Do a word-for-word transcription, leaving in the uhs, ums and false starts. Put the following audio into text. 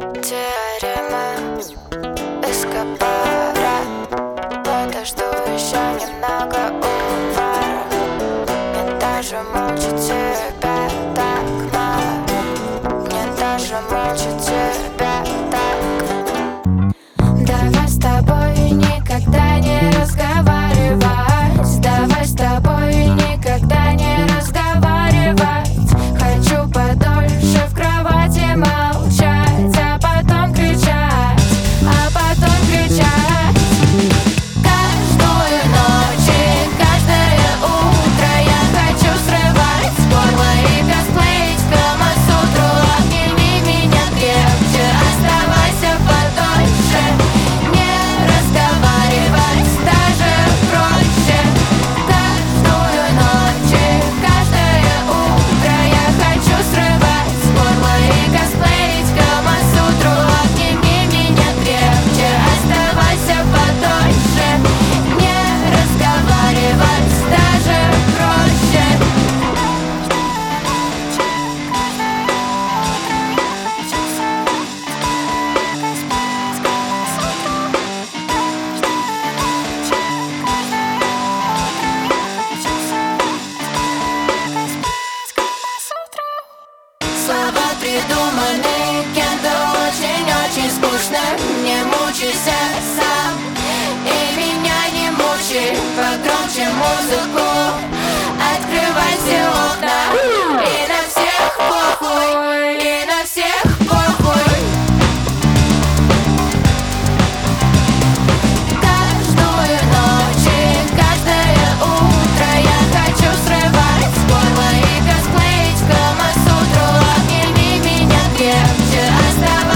Теорема Эскобара. Подожду еще немного у бара. Мне даже молча тебя так мало. Мне даже молча тебя так. Давай с тобой никогда не разговаривать. Давай с тобой никогда не разговаривать. Хочу подольше в кровати молчать, а потом кричать, а потом кричать. Каждую ночь и каждое утро я хочу срывать с горла и косплеить Камасутру. Обними меня крепче, оставайся подольше. Не разговаривать даже проще. Каждую ночь и каждое утро я хочу срывать с горла и косплеить Камасутру. Обними меня крепче, оставайся подольше. Не разговаривать даже проще. Слова придуманы кем-то очень-очень скучно. Не мучайся сам и меня не мучай. Погромче музыку, открывай все окна. И на всех похуй, и на всех похуй. Каждую ночь и каждое утро я хочу срывать с горла и косплеить Камасутру. Обними меня крепче, оставайся